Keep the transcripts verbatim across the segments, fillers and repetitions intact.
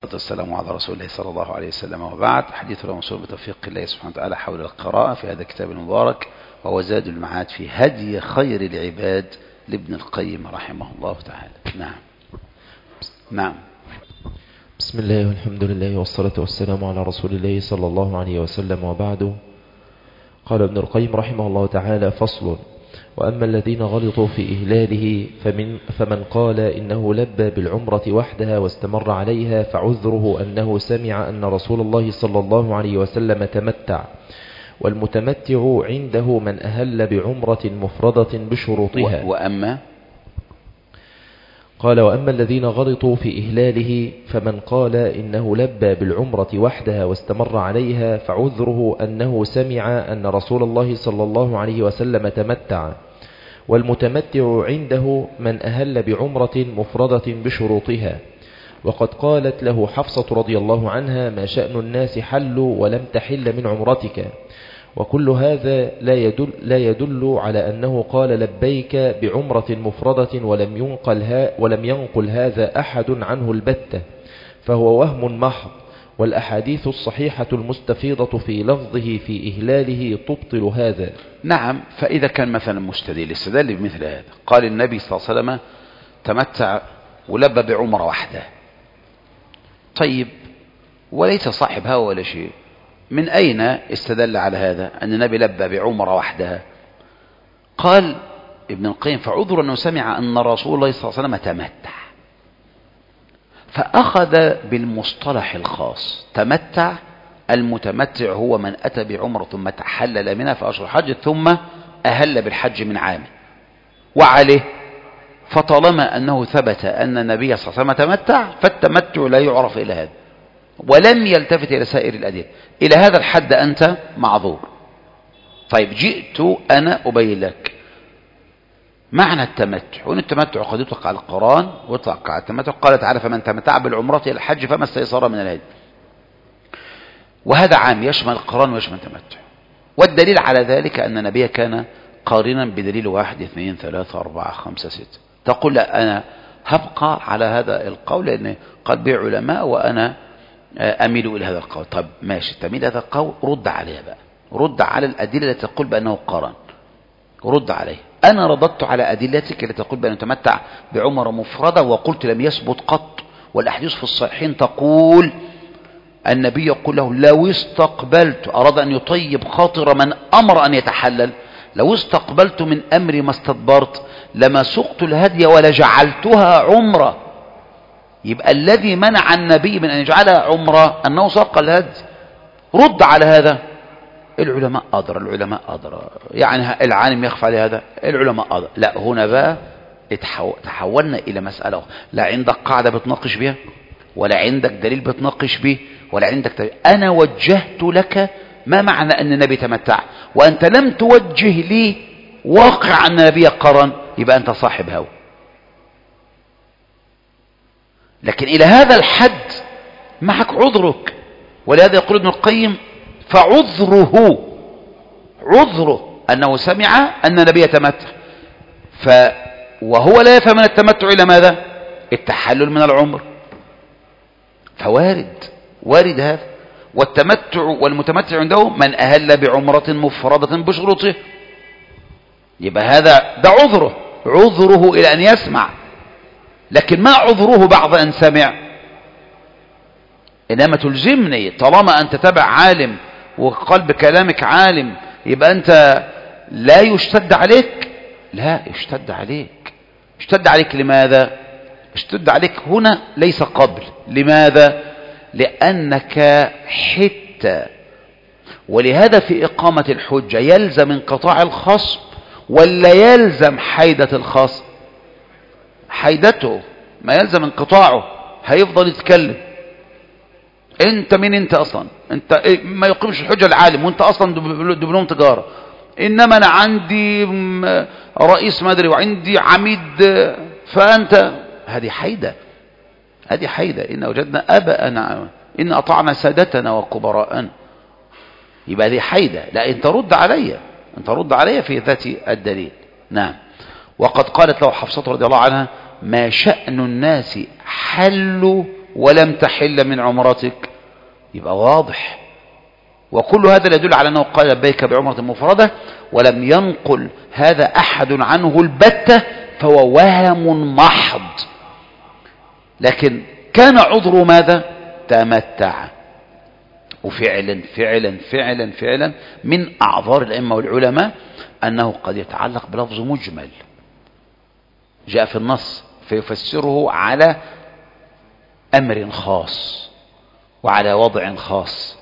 والسلام على رسول الله صلى الله عليه وسلم، وبعد. حديث الموصول بتوفيق الله سبحانه وتعالى حول القراءة في هذا الكتاب المبارك، وهو زاد المعاد في هدي خير العباد لابن القيم رحمه الله تعالى. نعم نعم بسم الله والحمد لله والصلاة والسلام على رسول الله صلى الله عليه وسلم، وبعد. قال ابن القيم رحمه الله تعالى: فصل: وأما الذين غلطوا في إهلاله فمن, فمن قال إنه لبى بالعمرة وحدها واستمر عليها فعذره أنه سمع أن رسول الله صلى الله عليه وسلم تمتع، والمتمتع عنده من أهل بعمرة مفردة بشروطها. وأما قال: وأما الذين غلطوا في إهلاله فمن قال إنه لبى بالعمرة وحدها واستمر عليها فعذره أنه سمع أن رسول الله صلى الله عليه وسلم تمتع، والمتمتع عنده من أهل بعمرة مفردة بشروطها. وقد قالت له حفصة رضي الله عنها: ما شأن الناس حلوا ولم تحل من عمرتك. وكل هذا لا يدل, لا يدل على أنه قال لبيك بعمرة مفردة، ولم ينقل, ولم ينقل هذا أحد عنه البتة، فهو وهم محض. والأحاديث الصحيحة المستفيضة في لفظه في إهلاله تبطل هذا. نعم. فإذا كان مثلا مستدل استدل بمثل هذا، قال النبي صلى الله عليه وسلم تمتع ولبى بعمرة واحدة، طيب وليس صاحب هوى ولا شيء، من أين استدل على هذا أن النبي لبى بعمرة وحدها؟ قال ابن القيم: فعذر أنه سمع أن رسول الله صلى الله عليه وسلم تمتع، فأخذ بالمصطلح الخاص. تمتع، المتمتع هو من أتى بعمرة ثم تحلل منها في أشهر الحج ثم أهل بالحج من عامه، وعليه فطالما أنه ثبت أن النبي صلى الله عليه وسلم تمتع فالتمتع لا يعرف إلى هذا، ولم يلتفت إلى سائر الأدلة. إلى هذا الحد أنت معذور. طيب جئت أنا أبين لك معنى التمتع، وأن التمتع قد يطلق على القران ويطلق على التمتع. قال تعالى: فمن تمتع بالعمرة إلى الحج فما استيسر من الهدي. وهذا عام يشمل القران ويشمل التمتع. والدليل على ذلك أن النبي كان قارنا بدليل واحد اثنين ثلاثة أربعة خمسة ستة. تقول: لا، أنا هبقى على هذا القول لأن قد بي علماء وأنا أميل إلى هذا القول. طب ماشي، تميل هذا القول، رد عليها بقى، رد على الأدلة التي تقول بأنه قرن، رد عليه. أنا رددت على أدلتك التي تقول بأنه تمتع بعمرة مفردة، وقلت لم يثبت قط، والأحاديث في الصحيحين تقول النبي يقول له: لو استقبلت، أراد أن يطيب خاطر من أمر أن يتحلل، لو استقبلت من أمري ما استدبرت لما سقت الهدي ولا جعلتها عمرة. يبقى الذي منع النبي من أن يجعلها عمرة أنه ساق الهدي. رد على هذا. العلماء أدرى، العلماء أدرى، يعني العالم يخفى عليه هذا، العلماء أدرى. لا، هنا بقى تحولنا إلى مسألة لا عندك قاعدة بتناقش بها، ولا عندك دليل بتناقش به، ولا عندك دليل. أنا وجهت لك ما معنى أن النبي تمتع، وأنت لم توجه لي واقع أن النبي قرن، يبقى أنت صاحب هوى. لكن إلى هذا الحد معك عذرك. ولهذا يقول ابن القيم: فعذره، عذره أنه سمع أن النبي يتمتع، ف وهو لا يفهم من التمتع إلى ماذا؟ التحلل من العمر. فوارد، وارد هذا. والتمتع والمتمتع عنده من أهل بعمرة مفردة بشروطه. يبقى هذا ده عذره، عذره إلى أن يسمع، لكن ما عذره بعد أن سمع. إنما تلزمني طالما أنت تبع عالم وقلب كلامك عالم، يبقى أنت لا يشتد عليك. لا، يشتد عليك. يشتد عليك لماذا؟ يشتد عليك هنا ليس قبل. لماذا؟ لأنك حتى. ولهذا في إقامة الحجة يلزم انقطاع الخصم ولا يلزم حيدة الخصم؟ حيدته، ما يلزم انقطاعه، هيفضل يتكلم. انت مين انت اصلا؟ انت ما يقيمش الحجة العالم، وانت اصلا دبلوم تجارة. انما انا عندي رئيس مدري وعندي عميد، فانت هذه حيدة، هذه حيدة. ان وجدنا اباءنا، ان اطعنا سادتنا وكبراءنا، يبقى هذه حيدة. لا، انت رد علي، انت رد علي في ذات الدليل. نعم. وقد قالت له حفصة رضي الله عنها: ما شأن الناس حلوا ولم تحل من عمرتك، يبقى واضح. وكل هذا يدل على أنه قال لبيك بعمرة مفردة، ولم ينقل هذا أحد عنه البتة، فهو وهم محض. لكن كان عذره ماذا؟ تمتع. وفعلا فعلا فعلا فعلا من أعذار الأئمة والعلماء أنه قد يتعلق بلفظ مجمل جاء في النص فيفسره على أمر خاص وعلى وضع خاص،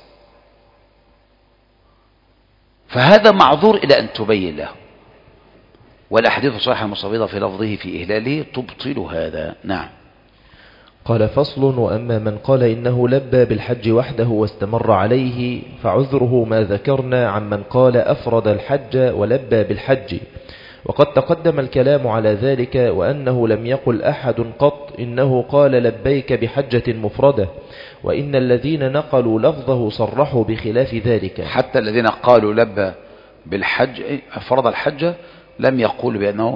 فهذا معذور إلى أن تبين له. والأحاديث الصحيحة المستفيضة في لفظه في إهلاله تبطل هذا. نعم. قال فصل: وأما من قال إنه لبى بالحج وحده واستمر عليه فعذره ما ذكرنا عن من قال أفرد الحج ولبى بالحج، وقد تقدم الكلام على ذلك، وأنه لم يقل أحد قط إنه قال لبيك بحجة مفردة، وإن الذين نقلوا لفظه صرحوا بخلاف ذلك. حتى الذين قالوا لبى بالحج أفرد الحج لم يقولوا بأنه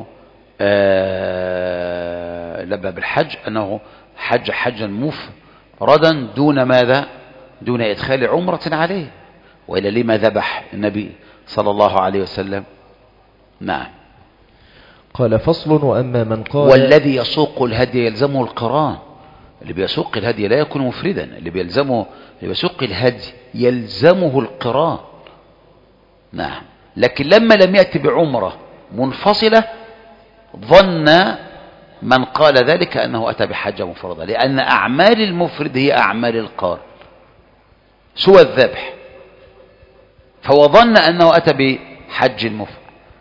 آه لبى بالحج أنه حج حجا مفردا دون ماذا؟ دون إدخال عمرة عليه. وإلا لما ذبح النبي صلى الله عليه وسلم؟ نعم. قال فصل: وأما من قال والذي يسوق الهدي يلزمه القران. اللي بيسوق الهدي لا يكون مفردا، اللي بيلزمه اللي بيسوق الهدي يلزمه القران. نعم. لكن لما لم يأتي بعمرة منفصلة ظن من قال ذلك أنه أتى بحجة مفردة، لأن أعمال المفرد هي أعمال القارن سوى الذبح، فهو ظن أنه أتى بحج المفرد.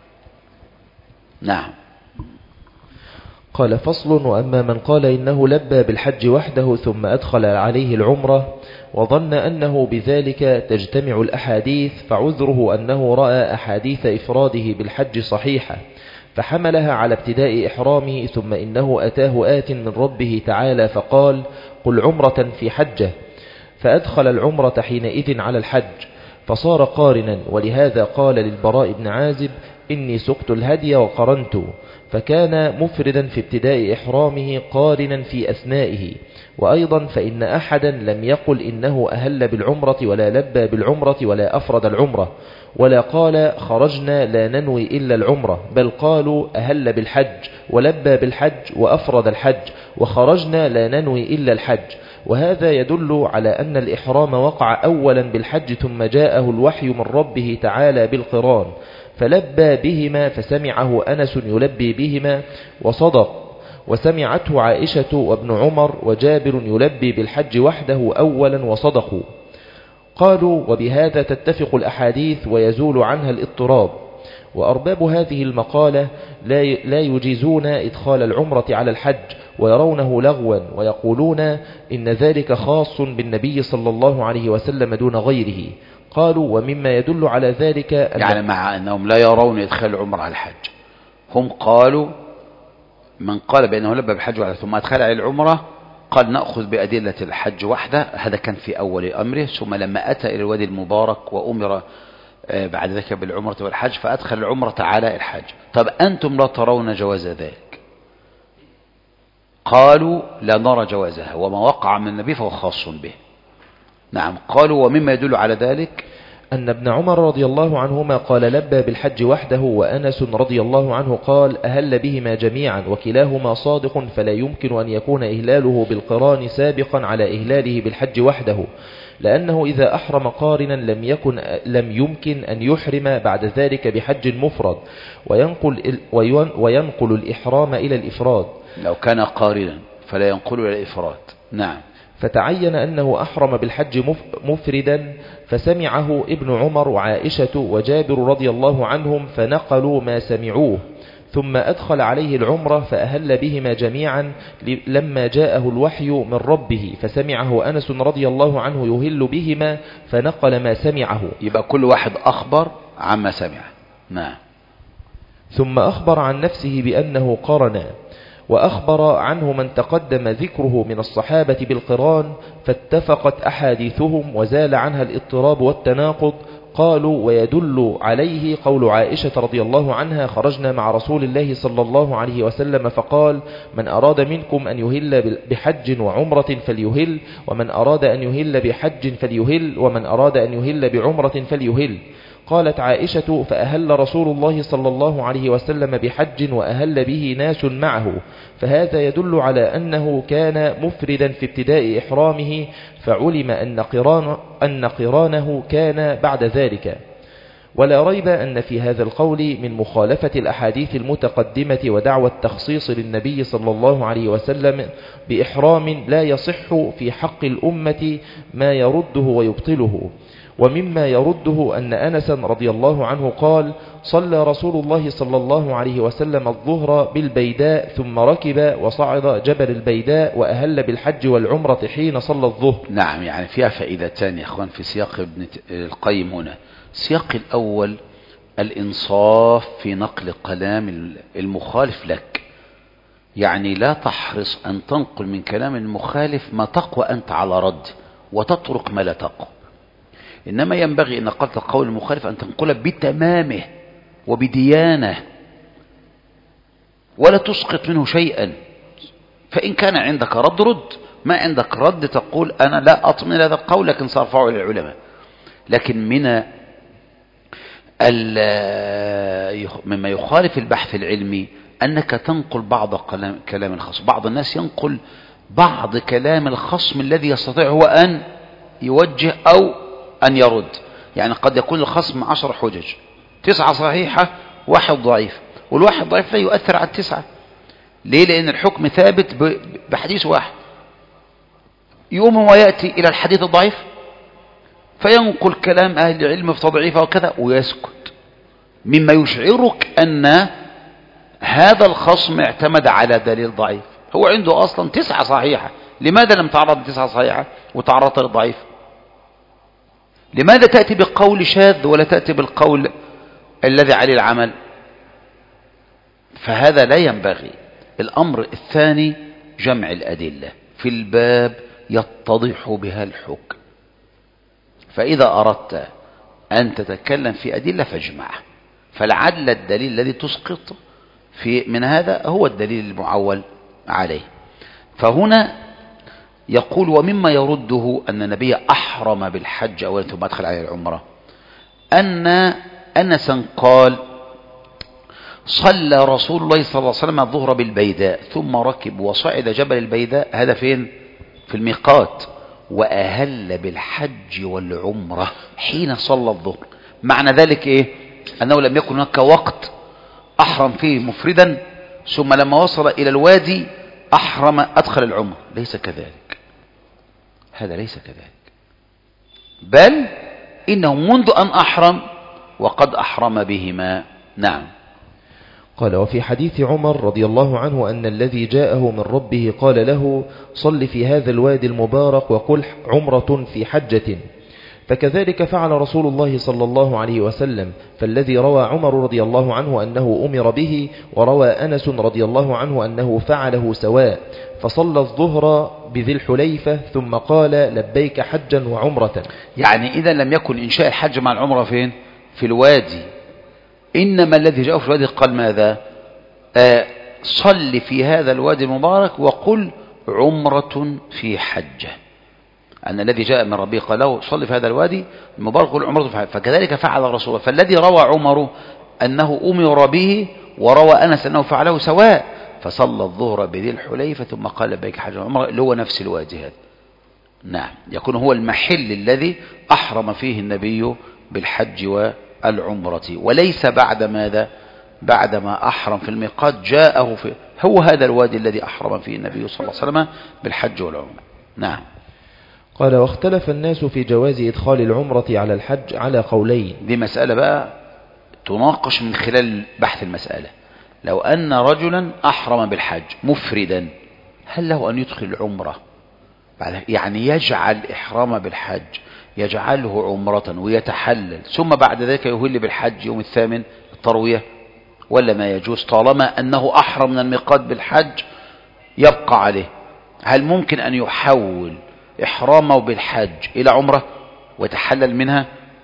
نعم. قال فصل: وأما من قال إنه لبى بالحج وحده ثم أدخل عليه العمرة وظن أنه بذلك تجتمع الأحاديث، فعذره أنه رأى أحاديث إفراده بالحج صحيحة فحملها على ابتداء إحرامه، ثم إنه أتاه آت من ربه تعالى فقال: قل عمرة في حجة، فأدخل العمرة حينئذ على الحج فصار قارنا. ولهذا قال للبراء بن عازب: إني سقت الهدي وقرنت، فكان مفردا في ابتداء إحرامه قارنا في أثنائه. وأيضا فإن أحدا لم يقل إنه أهل بالعمرة ولا لبى بالعمرة ولا أفرد العمرة، ولا قال خرجنا لا ننوي إلا العمرة، بل قالوا أهل بالحج ولبى بالحج وأفرد الحج، وخرجنا لا ننوي إلا الحج. وهذا يدل على أن الإحرام وقع أولا بالحج، ثم جاءه الوحي من ربه تعالى بالقران فلبى بهما، فسمعه أنس يلبي بهما وصدق، وسمعته عائشة وابن عمر وجابر يلبي بالحج وحده أولا وصدقوا. قالوا: وبهذا تتفق الأحاديث ويزول عنها الاضطراب. وأرباب هذه المقالة لا يجيزون إدخال العمرة على الحج، ويرونه لغوا، ويقولون إن ذلك خاص بالنبي صلى الله عليه وسلم دون غيره. قالوا: ومما يدل على ذلك أن يعني مع أنهم لا يرون إدخال العمرة على الحج، هم قالوا من قال بأنه لبى بالحج ثم أدخل على العمرة قال نأخذ بأدلة الحج وحده. هذا كان في أول أمره، ثم لما أتى إلى الوادي المبارك وأمر بعد ذلك بالعمرة والحج فأدخل العمرة على الحج. طب أنتم لا ترون جواز ذلك؟ قالوا: لا نرى جوازها، وما وقع من النبي فهو خاص به. نعم. قالوا: ومما يدل على ذلك أن ابن عمر رضي الله عنهما قال لبى بالحج وحده، وأنس رضي الله عنه قال أهل بهما جميعا، وكلاهما صادق، فلا يمكن أن يكون إهلاله بالقران سابقا على إهلاله بالحج وحده، لأنه إذا أحرم قارنا لم يكن لم يمكن أن يحرم بعد ذلك بحج مفرد، وينقل, وينقل الإحرام إلى الإفراد. لو كان قارنا فلا ينقل إلى الإفراد. نعم. فتعين أنه أحرم بالحج مفردا، فسمعه ابن عمر وعائشة وجابر رضي الله عنهم فنقلوا ما سمعوه، ثم أدخل عليه العمرة فأهل بهما جميعا لما جاءه الوحي من ربه، فسمعه أنس رضي الله عنه يهل بهما فنقل ما سمعه. يبقى كل واحد أخبر عما سمع. نعم. ثم أخبر عن نفسه بأنه قرن، وأخبر عنه من تقدم ذكره من الصحابة بالقران، فاتفقت أحاديثهم وزال عنها الاضطراب والتناقض. قالوا ويدل عليه قول عائشة رضي الله عنها خرجنا مع رسول الله صلى الله عليه وسلم فقال من أراد منكم أن يهل بحج وعمرة فليهل ومن أراد أن يهل بحج فليهل ومن أراد أن يهل بعمرة فليهل. قالت عائشة فأهل رسول الله صلى الله عليه وسلم بحج وأهل به ناس معه، فهذا يدل على أنه كان مفردا في ابتداء إحرامه، فعلم أن قران أن قرانه كان بعد ذلك. ولا ريب أن في هذا القول من مخالفة الأحاديث المتقدمة ودعوى التخصيص للنبي صلى الله عليه وسلم بإحرام لا يصح في حق الأمة ما يرده ويبطله. ومما يرده أن أنس رضي الله عنه قال صلى رسول الله صلى الله عليه وسلم الظهر بالبيداء ثم ركب وصعد جبل البيداء وأهل بالحج والعمرة حين صلى الظهر. نعم، يعني فيها فائدتان يا أخوان في سياق ابن القيم هنا. السياق الأول الإنصاف في نقل كلام المخالف لك، يعني لا تحرص أن تنقل من كلام المخالف ما تقوى أنت على رد وتترك ما لا تقوى، إنما ينبغي أن قلت قول المخالف أن تنقله بتمامه وبديانة ولا تسقط منه شيئا. فإن كان عندك رد رد، ما عندك رد تقول أنا لا أطمن هذا القول لكن سأرفعه للعلماء. لكن من مما يخالف البحث العلمي أنك تنقل بعض كلام الخصم. بعض الناس ينقل بعض كلام الخصم الذي يستطيع هو أن يوجه أو أن يرد. يعني قد يكون الخصم عشر حجج، تسعة صحيحة واحد ضعيف، والواحد ضعيف لا يؤثر على التسعة. ليه؟ لأن الحكم ثابت بحديث واحد. يوم ويأتي إلى الحديث الضعيف فينقل كلام أهل العلم في تضعيفه وكذا ويسكت، مما يشعرك أن هذا الخصم اعتمد على دليل ضعيف. هو عنده أصلا تسعة صحيحة، لماذا لم تعرض تسعة صحيحة وتعرضت للضعيف؟ لماذا تأتي بقول شاذ ولا تأتي بالقول الذي عليه العمل؟ فهذا لا ينبغي. الأمر الثاني جمع الأدلة في الباب يتضح بها الحكم. فإذا أردت أن تتكلم في أدلة فاجمع، فلعل الدليل الذي تسقط في من هذا هو الدليل المعول عليه. فهنا يقول ومما يرده أن النبي أحرم بالحج أولا ثم أدخل عليه العمرة، أن أنسا قال صلى رسول الله صلى الله عليه وسلم الظهر بالبيداء ثم ركب وصعد جبل البيداء، هذا فين؟ في الميقات، وأهل بالحج والعمرة حين صلى الظهر. معنى ذلك إيه؟ أنه لم يكن هناك وقت أحرم فيه مفردا ثم لما وصل إلى الوادي أحرم أدخل العمرة. ليس كذلك، هذا ليس كذلك، بل إنه منذ أن أحرم وقد أحرم بهما. نعم. قال وفي حديث عمر رضي الله عنه أن الذي جاءه من ربه قال له صل في هذا الوادي المبارك وقل عمرة في حجة، فكذلك فعل رسول الله صلى الله عليه وسلم. فالذي روى عمر رضي الله عنه أنه أمر به، وروى أنس رضي الله عنه أنه فعله سواء، فصلى الظهر بذي الحليفة ثم قال لبيك حجا وعمرة. يعني إذا لم يكن إنشاء الحج مع العمرة فين؟ في الوادي، إنما الذي جاء في الوادي قال ماذا؟ آه صل في هذا الوادي المبارك وقل عمرة في حجة. أن الذي جاء من ربه قال له صل في هذا الوادي المبارك وقل عمرة في حجة، فكذلك فعل الرسول. فالذي روى عمر أنه أمر به، وروى أنس أنه فعله سواء، فصلى الظهر بذي الحليفة ثم قال لبيك حجا وعمرة، اللي هو نفس الوادي هذا. نعم، يكون هو المحل الذي أحرم فيه النبي بالحج والعمرة، وليس بعد ماذا؟ بعدما أحرم في الميقات جاءه في هو هذا الوادي الذي أحرم فيه النبي صلى الله عليه وسلم بالحج والعمرة. نعم. قال واختلف الناس في جواز إدخال العمرة على الحج على قولين. دي مسألة بقى تناقش من خلال بحث المسألة. لو أن رجلا أحرم بالحج مفردا، هل له أن يدخل العمرة؟ يعني يجعل إحرام بالحج يجعله عمرة ويتحلل ثم بعد ذلك يهل بالحج يوم الثامن التروية، ولا ما يجوز طالما أنه أحرم من الميقات بالحج يبقى عليه؟ هل ممكن أن يحول إحرامه بالحج إلى عمرة ويتحلل منها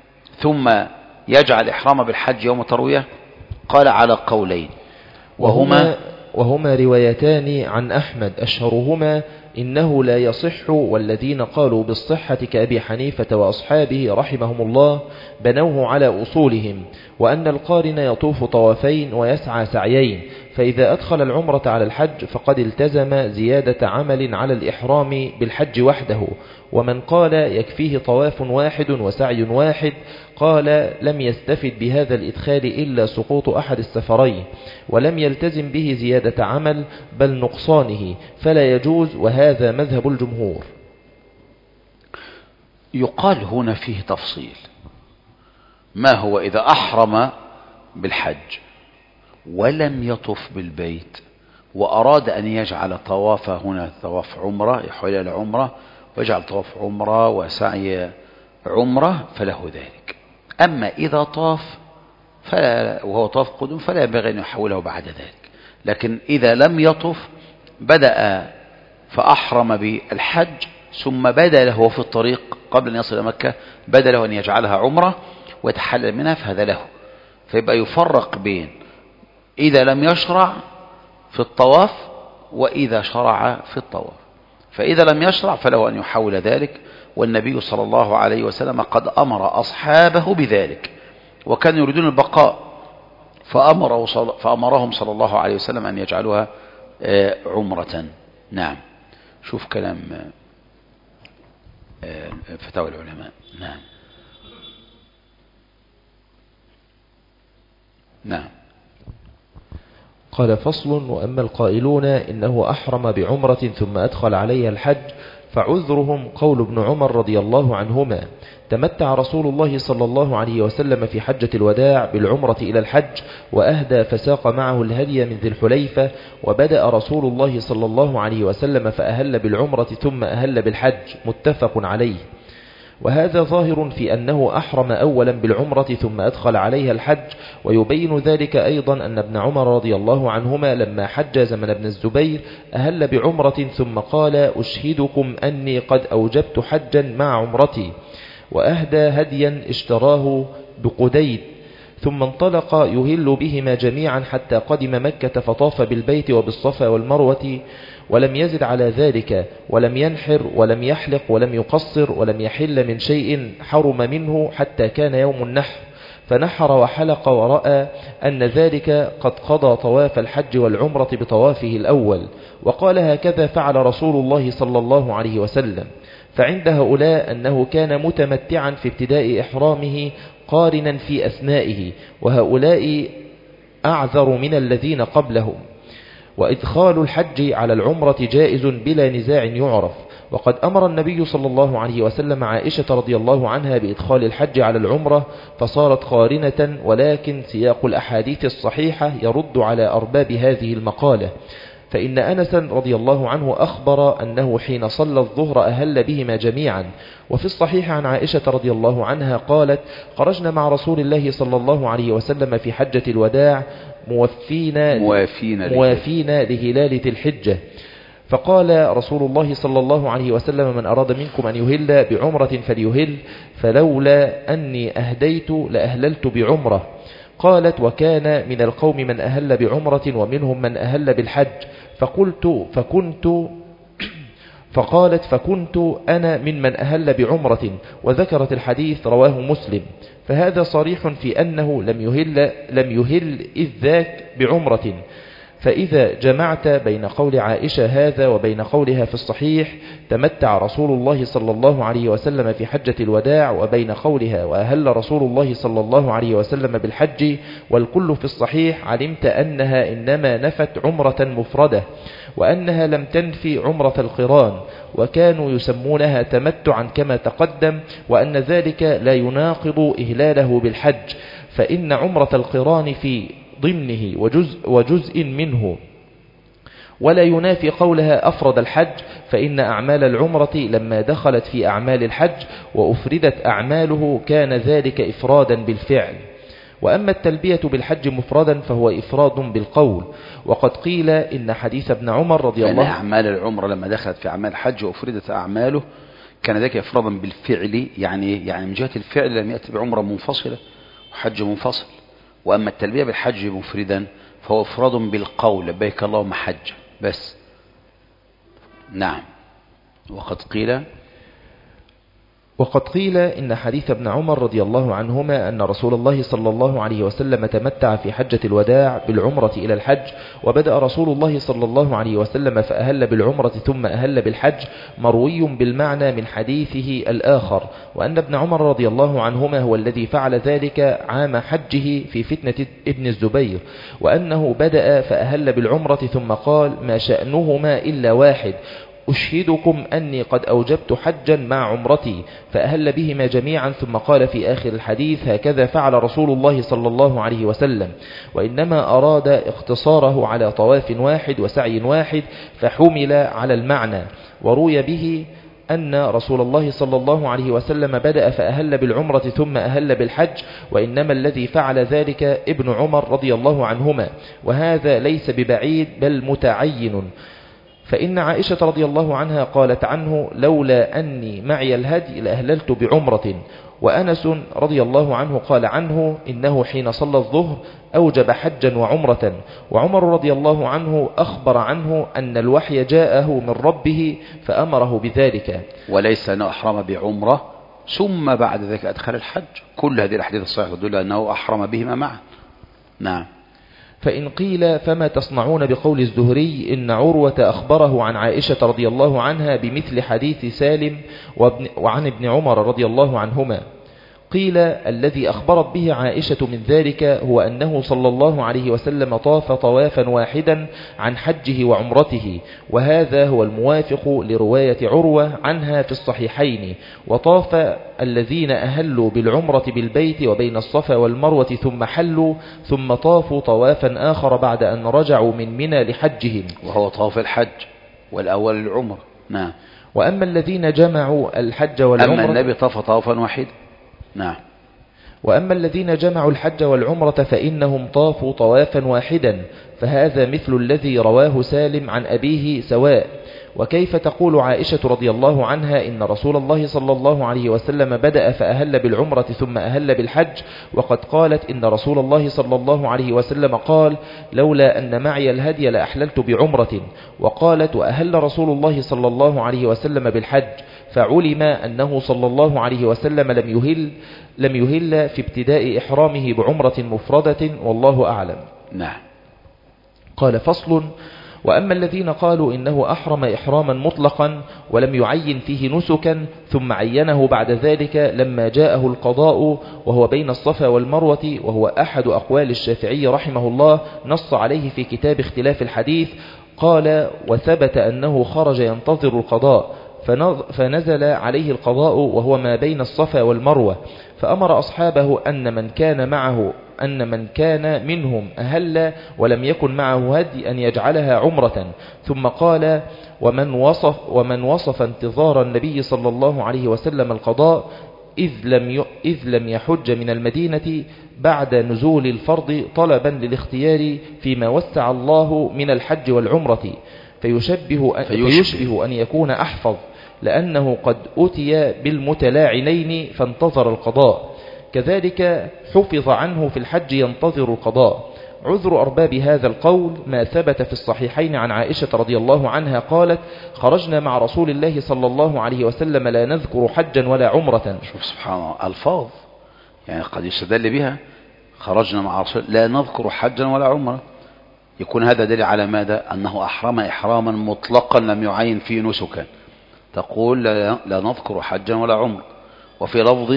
ثم يجعل إحرام بالحج يوم تروية؟ قال على قولين، وهما وهما روايتان عن أحمد أشهرهما إنه لا يصح، والذين قالوا بالصحة كأبي حنيفة وأصحابه رحمهم الله بنوه على أصولهم، وأن القارن يطوف طوافين ويسعى سعيين، فإذا أدخل العمرة على الحج فقد التزم زيادة عمل على الإحرام بالحج وحده. ومن قال يكفيه طواف واحد وسعي واحد قال لم يستفد بهذا الإدخال إلا سقوط أحد السفرين، ولم يلتزم به زيادة عمل بل نقصانه، فلا يجوز، وهذا مذهب الجمهور. يقال هنا فيه تفصيل، ما هو إذا أحرم بالحج ولم يطف بالبيت وأراد أن يجعل طواف هنا طواف عمرة، يحول إلى عمرة ويجعل طواف عمرة وسعي عمرة، فله ذلك. أما إذا طاف فلا وهو طاف قدوم فلا ينبغي أن يحوله بعد ذلك. لكن إذا لم يطف بدأ فأحرم بالحج ثم بدا له في الطريق قبل أن يصل إلى مكة بدا له أن يجعلها عمرة ويتحلل منها، فهذا له. فيبقى يفرق بين إذا لم يشرع في الطواف وإذا شرع في الطواف. فإذا لم يشرع فله أن يحول ذلك، والنبي صلى الله عليه وسلم قد أمر أصحابه بذلك وكانوا يريدون البقاء، فأمره صل... فأمرهم صلى الله عليه وسلم أن يجعلوها عمرة. نعم، شوف كلام فتاوى العلماء. نعم نعم. قال فصل: وأما القائلون إنه أحرم بعمرة ثم أدخل عليها الحج فعذرهم قول ابن عمر رضي الله عنهما: تمتع رسول الله صلى الله عليه وسلم في حجة الوداع بالعمرة إلى الحج، وأهدى فساق معه الهدي من ذي الحليفة، وبدأ رسول الله صلى الله عليه وسلم فأهل بالعمرة ثم أهل بالحج، متفق عليه. وهذا ظاهر في أنه أحرم أولا بالعمرة ثم أدخل عليها الحج، ويبين ذلك أيضا أن ابن عمر رضي الله عنهما لما حج زمن ابن الزبير أهل بعمرة ثم قال: أشهدكم أني قد أوجبت حجا مع عمرتي، وأهدى هديا اشتراه بقديد، ثم انطلق يهل بهما جميعا حتى قدم مكة فطاف بالبيت وبالصفا والمروة، ولم يزد على ذلك، ولم ينحر ولم يحلق ولم يقصر ولم يحل من شيء حرم منه حتى كان يوم النحر، فنحر وحلق ورأى أن ذلك قد قضى طواف الحج والعمرة بطوافه الأول، وقال: هكذا فعل رسول الله صلى الله عليه وسلم. فعند هؤلاء أنه كان متمتعا في ابتداء إحرامه قارنا في أثنائه، وهؤلاء أعذر من الذين قبلهم. وإدخال الحج على العمرة جائز بلا نزاع يعرف، وقد أمر النبي صلى الله عليه وسلم عائشة رضي الله عنها بإدخال الحج على العمرة فصارت قارنة، ولكن سياق الأحاديث الصحيحة يرد على أرباب هذه المقالة. فإن أنس رضي الله عنه أخبر أنه حين صلى الظهر أهل بهما جميعا. وفي الصحيح عن عائشة رضي الله عنها قالت: خرجنا مع رسول الله صلى الله عليه وسلم في حجة الوداع موفين, موافين, موافين لهلال ذي الحجة، فقال رسول الله صلى الله عليه وسلم: من أراد منكم أن يهل بعمرة فليهل، فلولا أني أهديت لأهللت بعمرة. قالت: وكان من القوم من أهل بعمرة ومنهم من أهل بالحج، فقلت فكنت فقالت فكنت أنا ممن أهل بعمرة، وذكرت الحديث رواه مسلم. فهذا صريح في أنه لم يهل, لم يهل إذ ذاك بعمرة. فإذا جمعت بين قول عائشة هذا وبين قولها في الصحيح تمتع رسول الله صلى الله عليه وسلم في حجة الوداع، وبين قولها وأهل رسول الله صلى الله عليه وسلم بالحج، والكل في الصحيح، علمت أنها إنما نفت عمرة مفردة، وأنها لم تنفي عمرة القران، وكانوا يسمونها تمتعا كما تقدم، وأن ذلك لا يناقض إهلاله بالحج، فإن عمرة القران في ضمنه وجزء, وجزء منه، ولا ينافي قولها أفرد الحج، فإن أعمال العمرة لما دخلت في أعمال الحج وأفردت أعماله كان ذلك إفرادا بالفعل. وأما التلبية بالحج مفردا فهو إفراد بالقول، وقد قيل إن حديث ابن عمر رضي الله عنه أعمال العمرة لما دخلت في أعمال الحج وأفردت أعماله كان ذلك إفرادا بالفعل، يعني يعني من جهة الفعل لم يأتي بعمرة منفصلة وحج منفصل. وأما التلبية بالحج مفردا فهو إفراد بالقول لبيك اللهم حج بس. نعم. وقد قيل وقد قيل إن حديث ابن عمر رضي الله عنهما أن رسول الله صلى الله عليه وسلم تمتع في حجة الوداع بالعمرة إلى الحج، وبدأ رسول الله صلى الله عليه وسلم فأهل بالعمرة ثم أهل بالحج، مروي بالمعنى من حديثه الآخر، وأن ابن عمر رضي الله عنهما هو الذي فعل ذلك عام حجه في فتنة ابن الزبير، وأنه بدأ فأهل بالعمرة ثم قال ما شأنهما إلا واحد، أشهدكم أني قد أوجبت حجا مع عمرتي، فأهل بهما جميعا، ثم قال في آخر الحديث هكذا فعل رسول الله صلى الله عليه وسلم، وإنما أراد اختصاره على طواف واحد وسعي واحد فحمل على المعنى. وروي به أن رسول الله صلى الله عليه وسلم بدأ فأهل بالعمرة ثم أهل بالحج، وإنما الذي فعل ذلك ابن عمر رضي الله عنهما، وهذا ليس ببعيد بل متعين. فإن عائشة رضي الله عنها قالت عنه لولا أني معي الهدي لأهللت بعمرة، وأنس رضي الله عنه قال عنه إنه حين صلى الظهر أوجب حجا وعمرة، وعمر رضي الله عنه أخبر عنه أن الوحي جاءه من ربه فأمره بذلك، وليس أنه أحرم بعمرة ثم بعد ذلك أدخل الحج. كل هذه الأحاديث الصحيحة تدل أنه أحرم بهما معا. نعم. فإن قيل فما تصنعون بقول الزهري إن عروة أخبره عن عائشة رضي الله عنها بمثل حديث سالم وعن ابن عمر رضي الله عنهما؟ قيل الذي أخبرت به عائشة من ذلك هو أنه صلى الله عليه وسلم طاف طوافا واحدا عن حجه وعمرته، وهذا هو الموافق لرواية عروة عنها في الصحيحين. وطاف الذين أهلوا بالعمرة بالبيت وبين الصفا والمروة ثم حلوا، ثم طافوا طوافا آخر بعد أن رجعوا من منى لحجهم، وهو طواف الحج والأول العمر. نعم. وأما الذين جمعوا الحج والعمرة، أما النبي طاف طوافا واحدا. نعم. وأما الذين جمعوا الحج والعمرة فإنهم طافوا طوافا واحدا، فهذا مثل الذي رواه سالم عن أبيه سواء. وكيف تقول عائشة رضي الله عنها إن رسول الله صلى الله عليه وسلم بدأ فأهل بالعمرة ثم أهل بالحج، وقد قالت إن رسول الله صلى الله عليه وسلم قال لولا أن معي الهدي لأحللت بعمرة، وقالت وأهل رسول الله صلى الله عليه وسلم بالحج، فعلم أنه صلى الله عليه وسلم لم يهل, لم يهل في ابتداء إحرامه بعمرة مفردة، والله أعلم. نعم. قال فصل: وأما الذين قالوا إنه أحرم إحراما مطلقا ولم يعين فيه نسكا ثم عينه بعد ذلك لما جاءه القضاء وهو بين الصفا والمروة، وهو أحد أقوال الشافعي رحمه الله، نص عليه في كتاب اختلاف الحديث. قال: وثبت أنه خرج ينتظر القضاء فنزل عليه القضاء وهو ما بين الصفا والمروة، فأمر أصحابه أن من كان معه أن من كان منهم أهل ولم يكن معه هدي أن يجعلها عمرة. ثم قال: ومن وصف, ومن وصف انتظار النبي صلى الله عليه وسلم القضاء إذ لم, إذ لم يحج من المدينة بعد نزول الفرض طلبا للاختيار فيما وسع الله من الحج والعمرة، فيشبه أن, فيشبه أن يكون أحفظ، لأنه قد أتي بالمتلاعنين فانتظر القضاء، كذلك حفظ عنه في الحج ينتظر القضاء. عذر أرباب هذا القول ما ثبت في الصحيحين عن عائشة رضي الله عنها قالت: خرجنا مع رسول الله صلى الله عليه وسلم لا نذكر حجا ولا عمرة. شوف سبحان الله، ألفاظ يعني قد يستدل بها. خرجنا مع رسول لا نذكر حجا ولا عمرة، يكون هذا دليل على ماذا؟ أنه أحرم إحراما مطلقا لم يعين فيه نسكا. تقول لا نذكر حجا ولا عمرة. وفي لفظ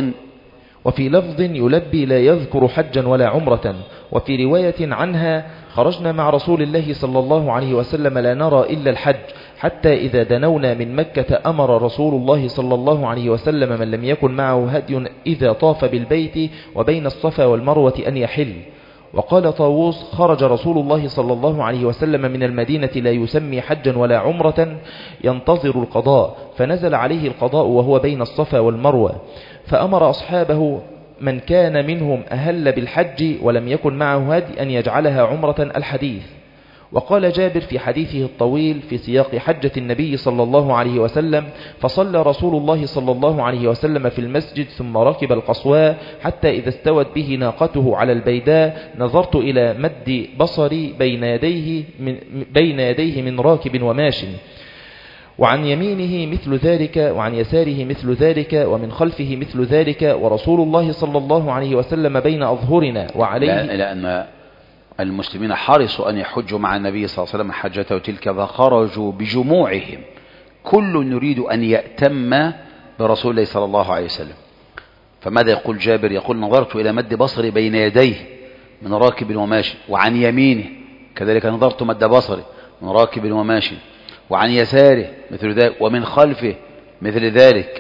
وفي لفظ يلبي لا يذكر حجا ولا عمرة. وفي رواية عنها: خرجنا مع رسول الله صلى الله عليه وسلم لا نرى إلا الحج، حتى إذا دنونا من مكة أمر رسول الله صلى الله عليه وسلم من لم يكن معه هدي إذا طاف بالبيت وبين الصفا والمروة أن يحل. وقال طاووس: خرج رسول الله صلى الله عليه وسلم من المدينة لا يسمي حجا ولا عمرة ينتظر القضاء، فنزل عليه القضاء وهو بين الصفا والمروة، فأمر أصحابه من كان منهم أهل بالحج ولم يكن معه هدي أن يجعلها عمرة. الحديث. وقال جابر في حديثه الطويل في سياق حجة النبي صلى الله عليه وسلم: فصلى رسول الله صلى الله عليه وسلم في المسجد ثم ركب القصواء حتى إذا استوت به ناقته على البيداء نظرت إلى مد بصري بين يديه من, بين يديه من راكب وماش، وعن يمينه مثل ذلك وعن يساره مثل ذلك ومن خلفه مثل ذلك، ورسول الله صلى الله عليه وسلم بين أظهرنا وعليه. لأن المسلمين حرصوا أن يحجوا مع النبي صلى الله عليه وسلم حجته تلك، فخرجوا بجموعهم كل يريد أن يأتم برسول الله صلى الله عليه وسلم. فماذا يقول جابر؟ يقول: نظرت إلى مد بصري بين يديه من راكب وماشي، وعن يمينه كذلك نظرت مد بصري من راكب وماشي، وعن يساره مثل ذلك، ومن خلفه مثل ذلك،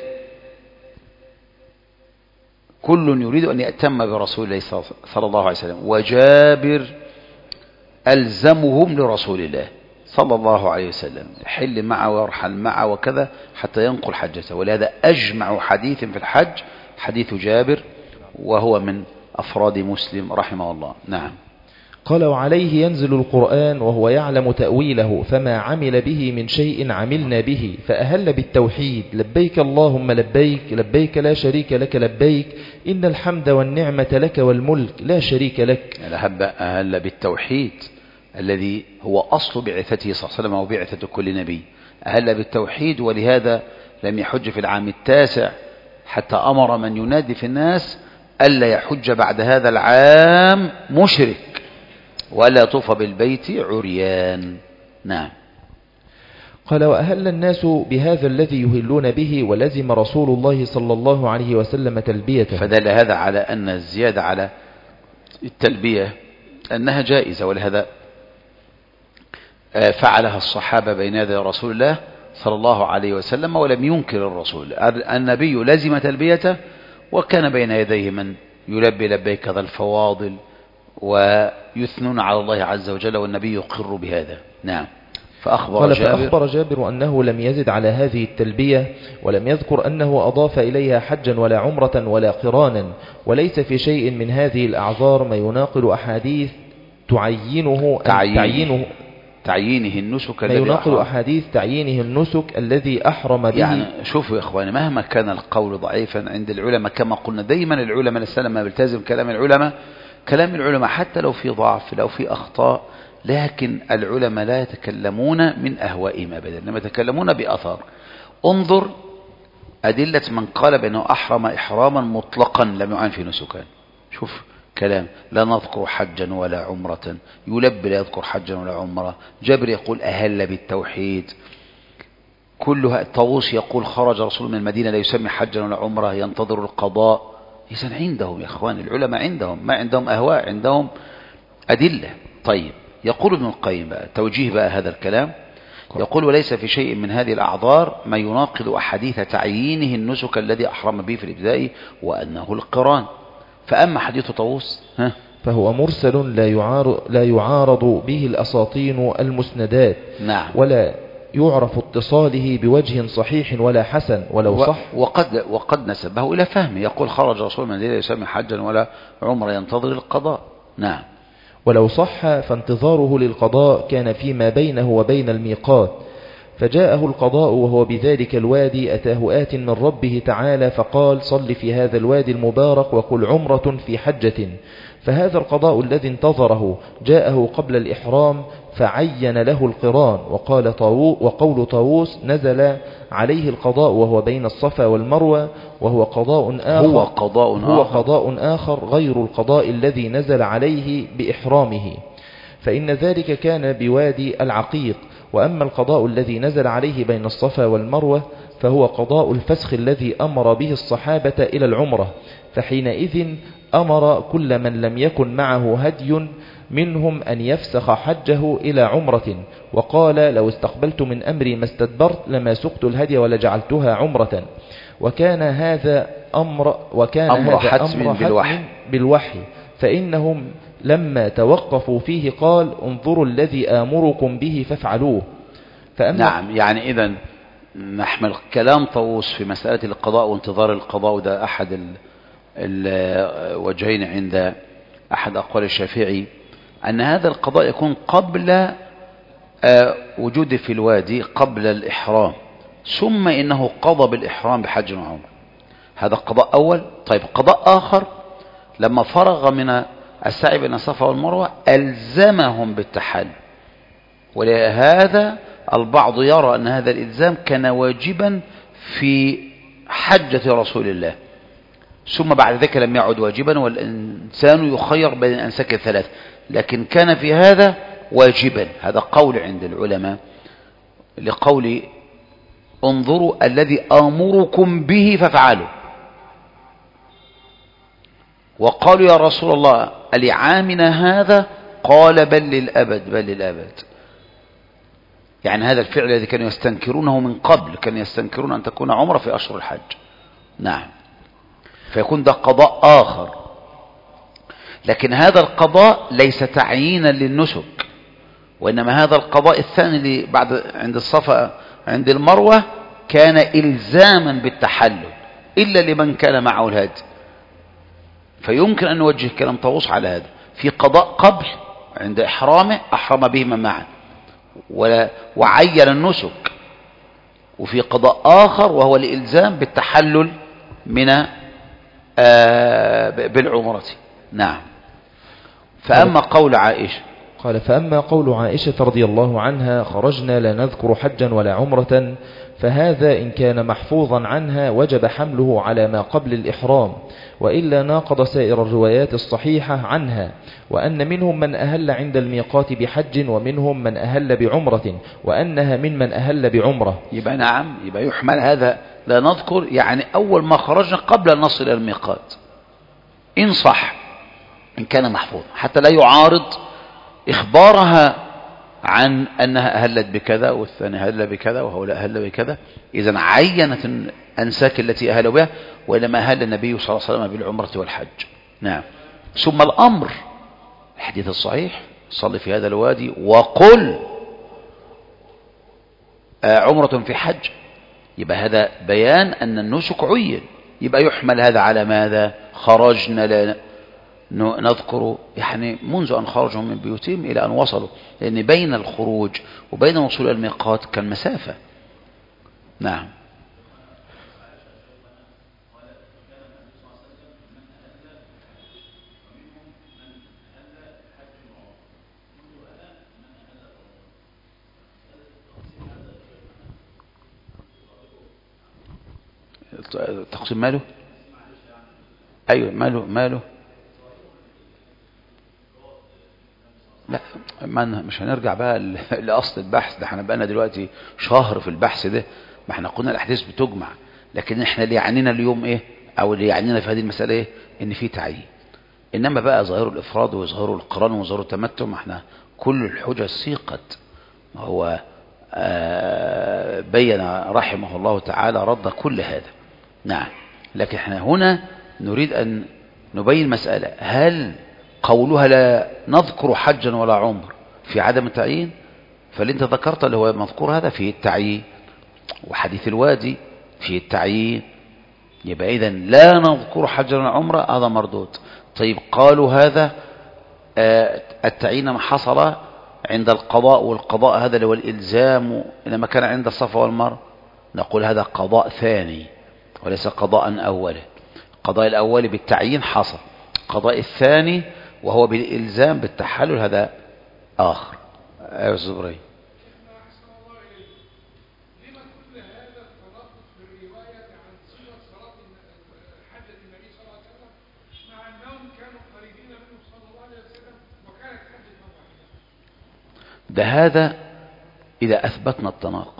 كل يريد أن يأتم برسول الله صلى الله عليه وسلم. وجابر ألزمهم لرسول الله صلى الله عليه وسلم، يحل معه ويرحل معه وكذا حتى ينقل حجته. ولهذا أجمع حديث في الحج حديث جابر، وهو من أفراد مسلم رحمه الله. نعم. قال: وعليه ينزل القرآن وهو يعلم تأويله، فما عمل به من شيء عملنا به، فأهل بالتوحيد: لبيك اللهم لبيك، لبيك لا شريك لك لبيك، إن الحمد والنعمة لك والملك لا شريك لك. أهل بالتوحيد الذي هو أصل بعثته صلى الله عليه وسلم وبعثة كل نبي، أهل بالتوحيد. ولهذا لم يحج في العام التاسع حتى أمر من ينادي في الناس ألا يحج بعد هذا العام مشرك، ولا يطوف بالبيت عريان. نعم. قال: وأهل الناس بهذا الذي يهلون به، ولزم رسول الله صلى الله عليه وسلم تلبيته. فدل هذا على أن الزيادة على التلبية أنها جائزة، ولهذا فعلها الصحابة بين يدي رسول الله صلى الله عليه وسلم ولم ينكر الرسول. النبي لزم تلبيته، وكان بين يديه من يلبي لبيك ذا الفواضل ويثنون على الله عز وجل، والنبي يقر بهذا. نعم. فأخبر قال: جابر, فأخبر جابر أنه لم يزد على هذه التلبية، ولم يذكر أنه أضاف إليها حجا ولا عمرة ولا قرانا، وليس في شيء من هذه الأعذار ما يناقض أحاديث تعينه تعيين تعيينه تعيينه النسك ما الذي يناقض أحرم. أحاديث تعيينه النسك الذي أحرم به. يعني شوفوا يا إخواني، مهما كان القول ضعيفا عند العلماء، كما قلنا دايما العلماء السلام ما بيلتزم كلام العلماء، كلام العلماء حتى لو في ضعف لو في أخطاء، لكن العلماء لا يتكلمون من أهوائهم أبدا، إنما يتكلمون بأثار. انظر أدلة من قال بأنه أحرم إحراما مطلقا لم يعن في نسكان. شوف كلام: لا نذكر حجا ولا عمرة، يلبي لا يذكر حجا ولا عمرة. جابر يقول أهل بالتوحيد، كلها. طاووس يقول خرج رسول من المدينة لا يسمي حجا ولا عمرة ينتظر القضاء. إذن عندهم يا إخوان العلماء عندهم ما عندهم أهواء، عندهم أدلة. طيب، يقول ابن القيم بقى توجيه بقى هذا الكلام، يقول: وليس في شيء من هذه الأعذار ما يناقض أحاديث تعيينه النسك الذي أحرم به في الابتداء وأنه القران. فأما حديث طاووس ها فهو مرسل لا يعارض, لا يعارض به الأساطين المسندات. نعم. ولا يعرف اتصاله بوجه صحيح ولا حسن ولو صح. وقد, وقد نسبه إلى فهمه، يقول خرج رسول من المدينة يسمي حجا ولا عمر ينتظر القضاء. نعم. ولو صح فانتظاره للقضاء كان فيما بينه وبين الميقات، فجاءه القضاء وهو بذلك الوادي، أتاه آت من ربه تعالى فقال: صل في هذا الوادي المبارك وقل عمرة في حجة. فهذا القضاء الذي انتظره جاءه قبل الإحرام فعين له القران. وقال طاووس وقول طاووس: نزل عليه القضاء وهو بين الصفا والمروة، وهو قضاء آخر هو قضاء هو آخر, قضاء آخر غير القضاء الذي نزل عليه بإحرامه، فإن ذلك كان بوادي العقيق. وأما القضاء الذي نزل عليه بين الصفا والمروة فهو قضاء الفسخ الذي أمر به الصحابة إلى العمرة، فحينئذ أمر كل من لم يكن معه هدي منهم أن يفسخ حجه إلى عمرة، وقال: لو استقبلت من أمري ما استدبرت لما سقت الهدي ولجعلتها عمرة. وكان هذا أمر وكان أمر هذا حتم أمر بالوحي. بالوحي، فإنهم لما توقفوا فيه قال: انظروا الذي آمركم به فافعلوه. فأما نعم. يعني إذن نحمل كلام طاووس في مسألة القضاء وانتظار القضاء، وده أحد الوجهين عند أحد أقوال الشافعي، أن هذا القضاء يكون قبل آه وجود في الوادي قبل الإحرام، ثم إنه قضى بالإحرام بحج وعمرة، هذا قضاء أول. طيب قضاء آخر لما فرغ من السعي بين الصفا والمروة ألزمهم بالتحلل، ولهذا البعض يرى أن هذا الإلزام كان واجبا في حجة رسول الله، ثم بعد ذلك لم يعد واجبا، والإنسان يخير بين الأنساك الثلاث، لكن كان في هذا واجبا. هذا قول عند العلماء لقول انظروا الذي آمركم به فافعلوا، وقالوا يا رسول الله لعامنا هذا؟ قال بل للأبد، بل للأبد. يعني هذا الفعل الذي كانوا يستنكرونه من قبل، كانوا يستنكرون أن تكون عمرة في أشهر الحج. نعم، فيكون ده قضاء آخر، لكن هذا القضاء ليس تعيينا للنسك، وإنما هذا القضاء الثاني اللي بعد عند الصفا عند المروة كان إلزاما بالتحلل إلا لمن كان معه الهدي، فيمكن أن نوجه كلام طاووس على هذا. في قضاء قبل عند إحرامه أحرم بهما معا وعين النسك، وفي قضاء آخر وهو الإلزام بالتحلل من آه بالعمرة. نعم. فأما قول عائشة، قال فأما قول عائشة رضي الله عنها خرجنا لا نذكر حجا ولا عمرة، فهذا إن كان محفوظا عنها وجب حمله على ما قبل الإحرام، وإلا ناقض سائر الروايات الصحيحة عنها، وأن منهم من أهل عند الميقات بحج ومنهم من أهل بعمرة، وأنها من من أهل بعمرة. يبقى نعم، يبقى يحمل هذا لا نذكر يعني أول ما خرجنا قبل أن نصل إلى الميقات إن صح، إن كان محفوظ، حتى لا يعارض إخبارها عن أنها أهلت بكذا والثاني أهل بكذا وهؤلاء أهل بكذا. إذن عينت الأنساك التي أهلوا بها، وإنما أهل النبي صلى الله عليه وسلم بالعمرة والحج. نعم. ثم الأمر الحديث الصحيح صلي في هذا الوادي وقل عمرة في حج، يبقى هذا بيان أن النسك عين، يبقى يحمل هذا على ماذا؟ خرجنا لا نذكر يعني منذ أن خرجوا من بيوتهم إلى أن وصلوا، لأن بين الخروج وبين وصول الميقات كان مسافة. نعم. تقسيم ماله؟ أيوة ماله ماله لا، ما مش هنرجع بقى لأصل البحث ده، احنا بقى دلوقتي شهر في البحث ده، ما احنا قلنا الأحداث بتجمع، لكن احنا اللي يعنينا اليوم ايه، او اللي يعنينا في هذه المسألة ايه؟ ان في تعيين. انما بقى ظاهر الافراد وظاهر القران وظاهر التمتع، ما احنا كل الحجج سيقت، هو آه بين رحمه الله تعالى رد كل هذا. نعم. لكن احنا هنا نريد ان نبين مسألة، هل قولها لا نذكر حجا ولا عمر في عدم التعيين؟ فاللي انت ذكرت اللي هو مذكور هذا فيه التعيين، وحديث الوادي فيه التعيين، يبقى إذن لا نذكر حجا ولا عمره هذا مردود. طيب قالوا هذا آه التعيين ما حصل عند القضاء، والقضاء هذا اللي هو الإلزام إنما كان عند الصفا والمروة، نقول هذا قضاء ثاني وليس قضاء أولا. القضاء الأولي بالتعيين حصل، القضاء الثاني وهو بالإلزام بالتحلل هذا آخر. أيها الزبري، ده هذا إذا أثبتنا التناقض،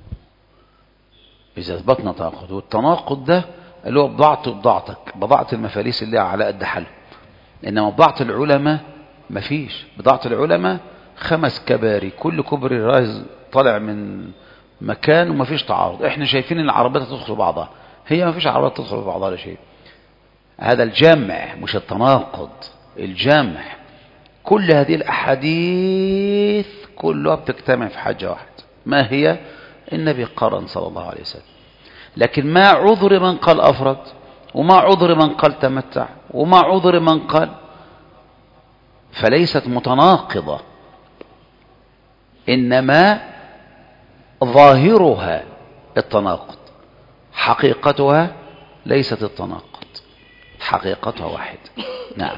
إذا أثبتنا التناقض، والتناقض ده اللي هو بضاعته بضاعتك، بضاعة المفاليس اللي على قد حل، إنما بضاعة العلماء مفيش. بضاعة العلماء خمس كباري، كل كبري رايز طالع من مكان ومفيش تعارض، احنا شايفين ان العربيات تدخل بعضها، هي مفيش عربيات تدخل بعضها لا شيء. هذا الجمع مش التناقض، الجمع. كل هذه الأحاديث كلها بتجتمع في حاجة واحدة، ما هي؟ النبي قرن صلى الله عليه وسلم. لكن ما عذر من قال أفرد، وما عذر من قال تمتع، وما عذر من قال، فليست متناقضة، إنما ظاهرها التناقض، حقيقتها ليست التناقض، حقيقتها واحد. نعم.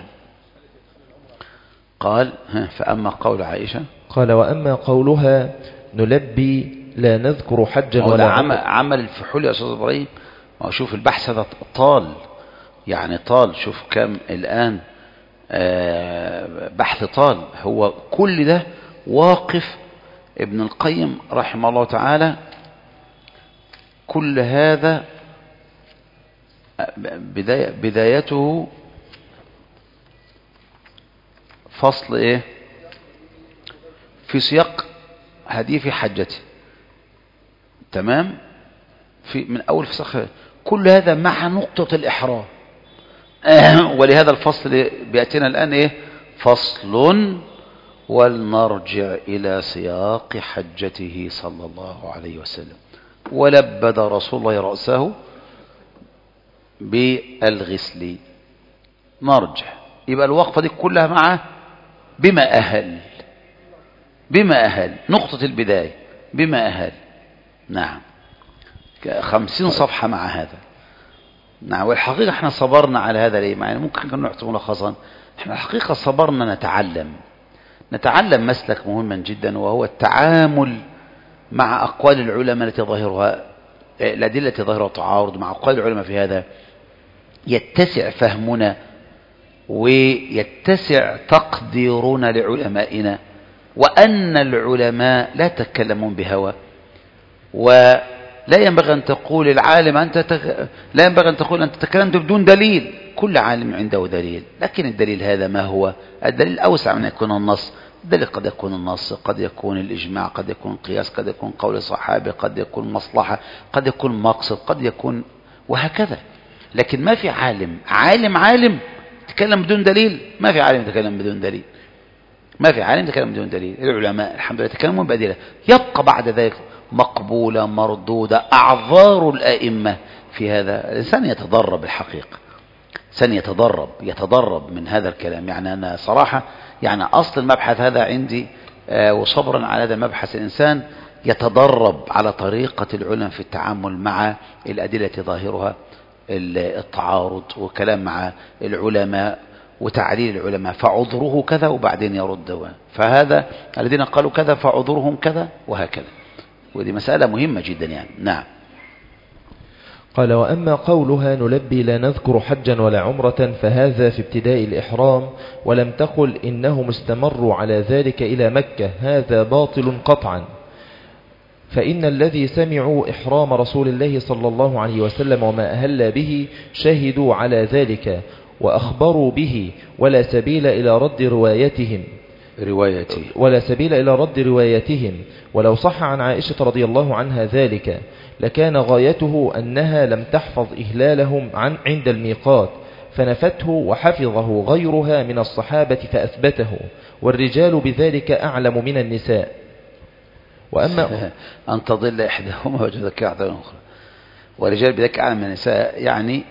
قال فأما قول عائشة، قال وأما قولها نلبي لا نذكر حجا ولا عمل, عمل الفحول يا أستاذ إبراهيم. وشوف البحث هذا طال، يعني طال، شوف كم الآن بحث طال. هو كل ده واقف ابن القيم رحمه الله تعالى، كل هذا بداية بدايته فصل ايه في سياق حديث حجته، تمام، في من اول فصل كل هذا مع نقطة الإحرام. ولهذا الفصل بيأتينا الآن ايه فصل ولنرجع إلى سياق حجته صلى الله عليه وسلم. ولبد رسول الله رأسه بالغسل. نرجع، يبقى الوقفة دي كلها معه بما أهل، بما أهل نقطة البداية بما أهل. نعم، خمسين صفحة مع هذا. نعم. والحقيقة احنا صبرنا على هذا ليه؟ يعني ممكن كنا نعطي ملخصا، احنا الحقيقة صبرنا نتعلم نتعلم مسلك مهما جدا، وهو التعامل مع أقوال العلماء التي ظاهرها الأدلة التي ظاهرها تعارض مع أقوال العلماء في هذا، يتسع فهمنا ويتسع تقديرنا لعلمائنا، وأن العلماء لا يتكلمون بهوى، ولا ينبغي أن تقول العالم أنت تك... لا ينبغي أن تقول أنت تتكلمت بدون دليل. كل عالم عنده دليل، لكن الدليل هذا ما هو؟ الدليل أوسع من يكون النص. الدليل قد يكون النص، قد يكون الإجماع، قد يكون قياس، قد يكون قول صحابي، قد يكون مصلحة، قد يكون مقصد، قد يكون وهكذا. لكن ما في عالم عالم عالم يتكلم بدون دليل، ما في عالم يتكلم بدون دليل، ما في عالم يتكلم بدون دليل. العلماء الحمد لله يتكلمون بأدلة، يبقى بعد ذلك مقبولة مردودة أعذار الأئمة في هذا. الإنسان يتدرب الحقيقة، سن يتدرب يتدرب من هذا الكلام. يعني أنا صراحة يعني أصل المبحث هذا عندي آه وصبرا على هذا المبحث، الإنسان يتدرب على طريقة العلماء في التعامل مع الأدلة ظاهرها التعارض، وكلام مع العلماء وتعليل العلماء، فعذره كذا وبعدين يرد، فهذا الذين قالوا كذا فعذرهم كذا وهكذا. ودي مسألة مهمة جدا يعني. نعم. قال وأما قولها نلبي لا نذكر حجا ولا عمرة فهذا في ابتداء الإحرام، ولم تقل إنهم استمروا على ذلك إلى مكة، هذا باطل قطعا. فإن الذي سمعوا إحرام رسول الله صلى الله عليه وسلم وما أهل به شهدوا على ذلك وأخبروا به، ولا سبيل إلى رد روايتهم روايته ولا سبيل إلى رد روايتهم. ولو صح عن عائشة رضي الله عنها ذلك لكان غايته أنها لم تحفظ إهلالهم عن عند الميقات فنفته، وحفظه غيرها من الصحابة فأثبته، والرجال بذلك أعلم من النساء. وأما أن تضل إحداهما وجدك أحدى الأخرى، والرجال بذلك أعلم من النساء، يعني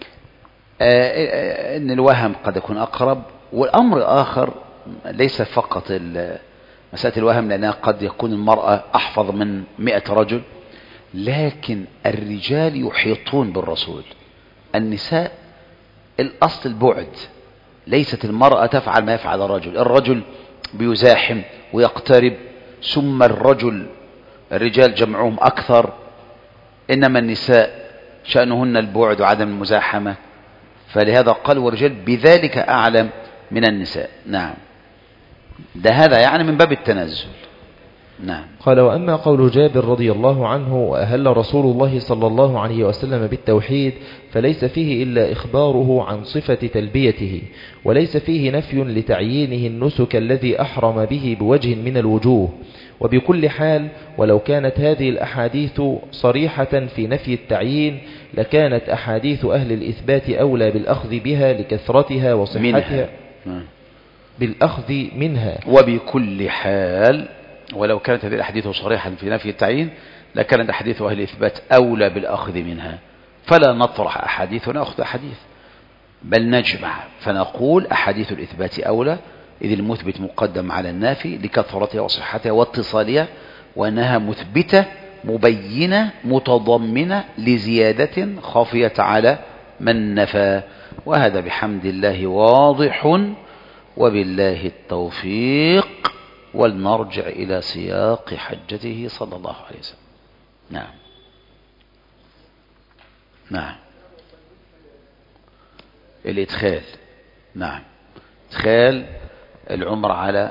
آه أن الوهم قد يكون أقرب. والأمر آخر ليس فقط مسألة الوهم، لأنها قد يكون المرأة أحفظ من مئة رجل، لكن الرجال يحيطون بالرسول، النساء الأصل البعد، ليست المرأة تفعل ما يفعل الرجل، الرجل بيزاحم ويقترب، ثم الرجل الرجال جمعهم أكثر، إنما النساء شأنهن البعد وعدم المزاحمة، فلهذا قال والرجال بذلك أعلم من النساء. نعم، ده هذا يعني من باب التنزل. نعم. قال وأما قول جابر رضي الله عنه وأهل رسول الله صلى الله عليه وسلم بالتوحيد فليس فيه إلا إخباره عن صفة تلبيته، وليس فيه نفي لتعيينه النسك الذي أحرم به بوجه من الوجوه. وبكل حال ولو كانت هذه الأحاديث صريحة في نفي التعيين لكانت أحاديث أهل الإثبات أولى بالأخذ بها لكثرتها وصحتها منها. بالأخذ منها. وبكل حال ولو كانت هذه الأحاديث صريحة في نفي التعيين لكانت أحاديث أهل الإثبات أولى بالأخذ منها، فلا نطرح أحاديث ونأخذ أحاديث، بل نجمع فنقول أحاديث الإثبات أولى إذ المثبت مقدم على النافي لكثرتها وصحتها واتصالها، وأنها مثبتة مبينة متضمنة لزيادة خافية على من نفى. وهذا بحمد الله واضح، وبالله التوفيق. ولنرجع إلى سياق حجته صلى الله عليه وسلم. نعم نعم الإدخال. نعم إدخال العمر على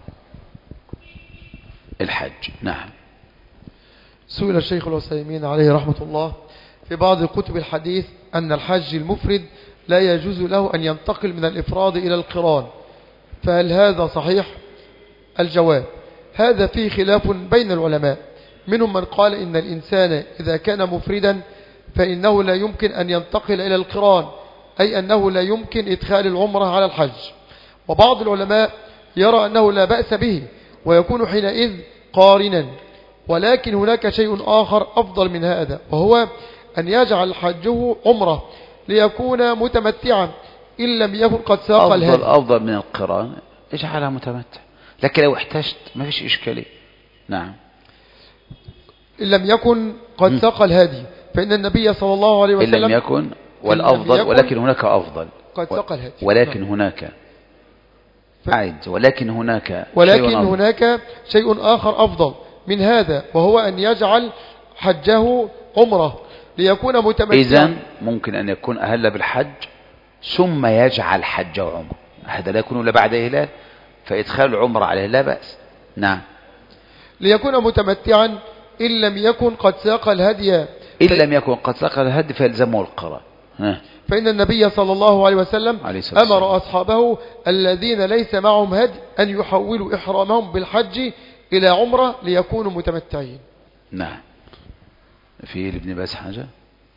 الحج. نعم. سئل الشيخ العثيمين عليه رحمة الله في بعض كتب الحديث أن الحج المفرد لا يجوز له أن ينتقل من الإفراد إلى القران، فهل هذا صحيح؟ الجواب: هذا فيه خلاف بين العلماء، منهم من قال إن الإنسان إذا كان مفردا فإنه لا يمكن أن ينتقل إلى القران، أي أنه لا يمكن إدخال العمرة على الحج. وبعض العلماء يرى أنه لا بأس به ويكون حينئذ قارنا. ولكن هناك شيء آخر أفضل من هذا، وهو أن يجعل حجه عمرة ليكون متمتعا إن لم يكن قد ساق الهدي. أفضل, أفضل من القران، اجعلها متمتع، لكن لو احتجت ما فيش إشكالية. نعم. إن لم يكن قد ساق الهدي، فإن النبي صلى الله عليه وسلم إن لم يكن والأفضل، يكن ولكن هناك أفضل قد ساق الهدي، ولكن هناك عيد ولكن هناك ولكن شيء هناك شيء آخر أفضل من هذا، وهو أن يجعل حجه عمرة ليكون متمتعا. إذن ممكن أن يكون أهل بالحج ثم يجعل حجه عمرة، هذا لا يكون إلا بعد إهلال، فإدخال العمرة عليه لا بأس. نعم. ليكون متمتعا إن لم يكن قد ساق الهدي، إن لم يكن قد ساق الهدي فيلزمه القران. فإن النبي صلى الله عليه وسلم أمر أصحابه الذين ليس معهم هدي أن يحولوا إحرامهم بالحج إلى عمرة ليكونوا متمتعين. نعم. في لابن باز حاجة؟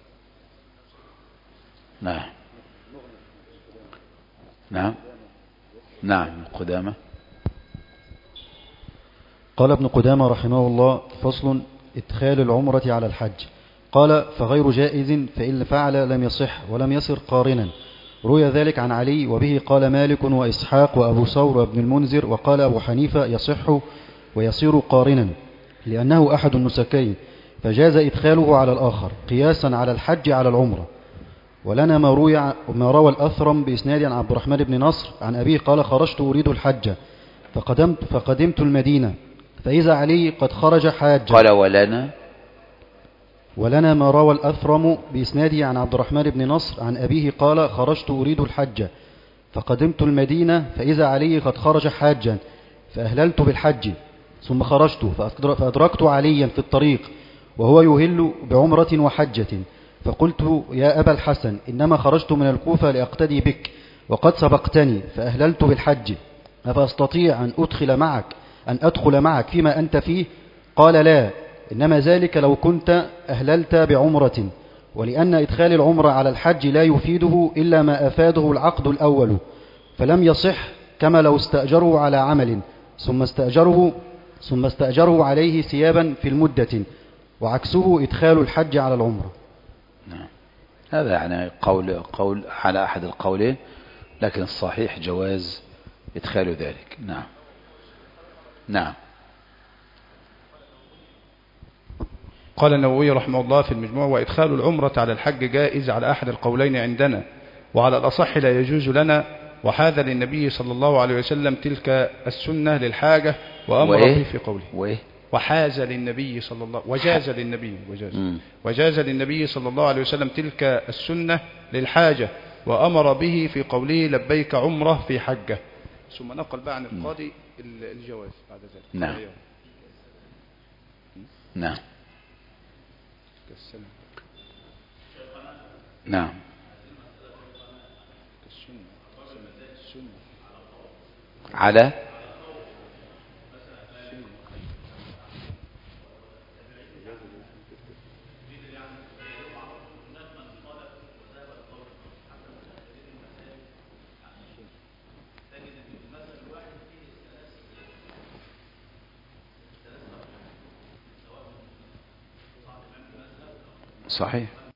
نعم نعم نعم قدامة. قال ابن قدامة رحمه الله: فصل: إدخال العمرة على الحج. قال: فغير جائز، فإن فعل لم يصح ولم يصر قارنا. روي ذلك عن علي، وبه قال مالك وإسحاق وأبو ثور وابن المنذر، وقال أبو حنيفة: يصح ويصير قارنا لأنه أحد النسكين، فجاز إدخاله على الآخر قياسا على الحج على العمرة. ولنا ما روي ما روى الأثرم بإسناد عن عبد الرحمن بن نصر عن أبيه قال: خرجت أريد الحج فقدمت, فقدمت المدينة فإذا علي قد خرج حاجا. قال: ولنا ولنا ما روى الأثرم بإسناده عن عبد الرحمن بن نصر عن أبيه قال: خرجت أريد الحج فقدمت المدينة فإذا علي قد خرج حاجا فأهللت بالحج، ثم خرجت فأدركت عليا في الطريق وهو يهل بعمرة وحجة، فقلت: يا أبا الحسن، إنما خرجت من الكوفة لأقتدي بك وقد سبقتني فأهللت بالحج، أفأستطيع أن أدخل معك أن أدخل معك فيما أنت فيه؟ قال: لا، إنما ذلك لو كنت أهللت بعمرة، ولأن إدخال العمرة على الحج لا يفيده إلا ما أفاده العقد الأول، فلم يصح، كما لو استأجره على عمل ثم استأجره ثم استأجره عليه ثيابا في المدة، وعكسه إدخال الحج على العمرة. نعم. هذا يعني قول قول على أحد القولين، لكن الصحيح جواز إدخال ذلك. نعم نعم. قال النووي رحمه الله في المجموع: وإدخال العمرة على الحج جائز على أحد القولين عندنا، وعلى الأصح لا يجوز لنا، وحاذ للنبي صلى الله عليه وسلم تلك السنة للحاجة وأمر به في قوله. وإيه؟ وحاز للنبي صلى الله وجاز للنبي وجاز م. وجاز للنبي صلى الله عليه وسلم تلك السنة للحاجة وأمر به في قوله: لبيك عمرة في حجة. ثم نقل بقى عن القاضي الجواز بعد ذلك. نعم نعم نعم. على صحيح.